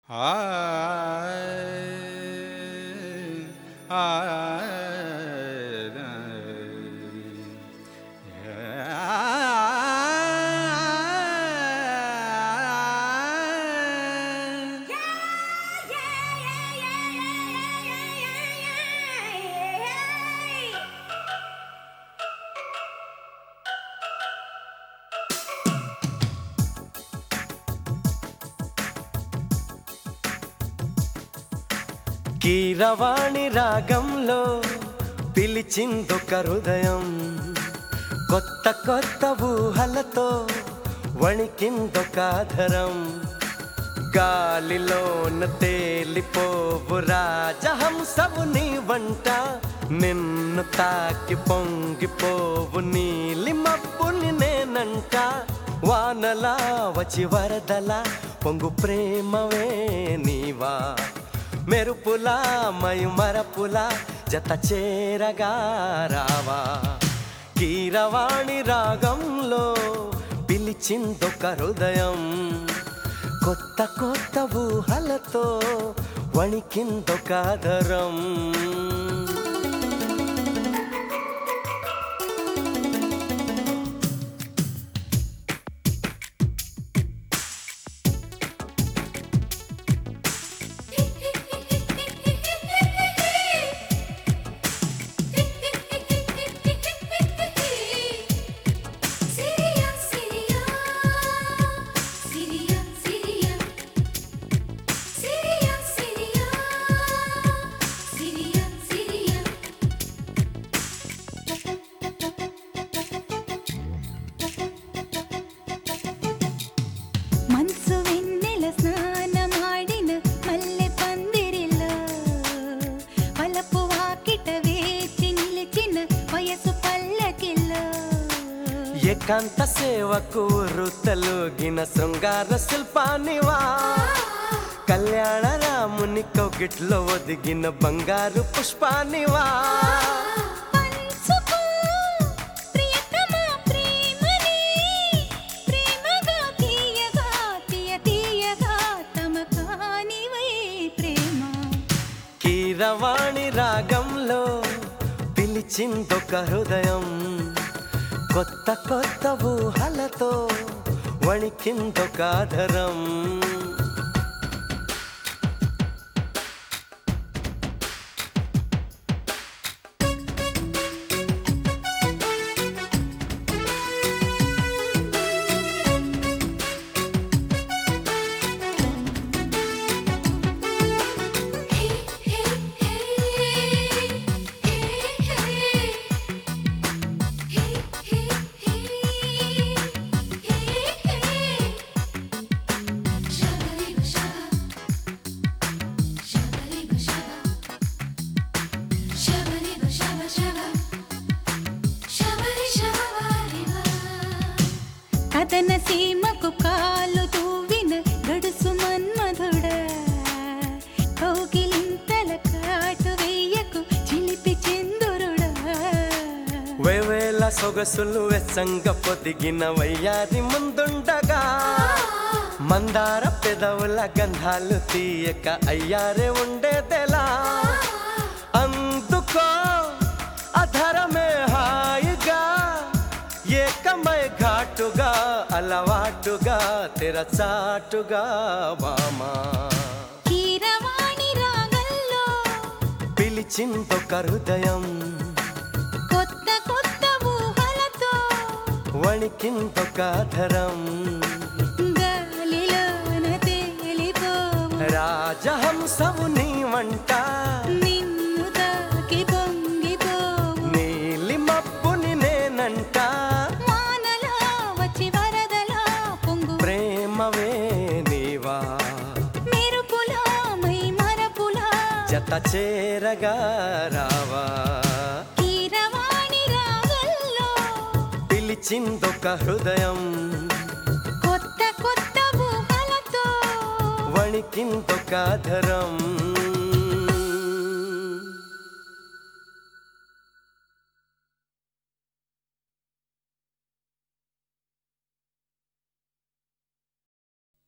కీరవాణి రాగంలో పిలిచిందొక హృదయం, కొత్త కొత్త ఊహలతో వణికిందొక ఆధరం. గాలిలోన తేలిపోవు రాజహంసవు నీ వంట, నిన్ను తాకి పొంగిపోవు నీలి మబ్బుని నేనంట. వానలా వచ్చి వరదలా పొంగు ప్రేమవే నీవా, మెరుపులా మయుమరపులా జత చేరగా రావా. కీరవాణి రాగంలో పిలిచిందొక హృదయం, కొత్త కొత్త ఊహలతో వణికిందొక ఆధరం. ఏకాంత సేవకు రుతలుగిన శృంగార శిల్పానివా, కళ్యాణ రాముని కౌగిట్లో ఒదిగిన బంగారు పుష్పానివా. కీరవాణి రాగంలో పిలిచిందొక హృదయం, కొత్త కొత్త ఊహలతో వణికిందొక ఆధరం. కథన సీమకు కాలు తూవిన గడుసు మన్మధుడా, కౌగిలింతల కాటు వెయ్యకు చిలిపి చందురుడా. వేవేల సొగసులు వెచ్చంగ పొదిగిన వయ్యాది ముందుండగా, మందార పెదవుల గంధాలు తీయక అయ్యారే ఉండేదెలా. అందుకో అధరమే హాయిగా, ఏకమై ఘాటుగా అలవాటుగా తెరచాటుగా వామా. కీరవాణి రాగంలో పిలిచిందొక హృదయం, కొత్త కొత్త ఊహలతో వణికిందొక ఆధరం. గాలిలోన తేలిపోవు రాజహంసవు నీ వంట, నిన్ను తాకి పొంగిపోవు నీలి మబ్బుని నేనంట. వానలా వచ్చి వరదలా పొంగు ప్రేమవే నీవా, మెరుపులా మైమరపులా జత చేరగా రావా. కీరవాణి రాగంలో పిలిచిందొక హృదయం, కొత్త కొత్త ఊహలతో వణికిందొక ఆధరం.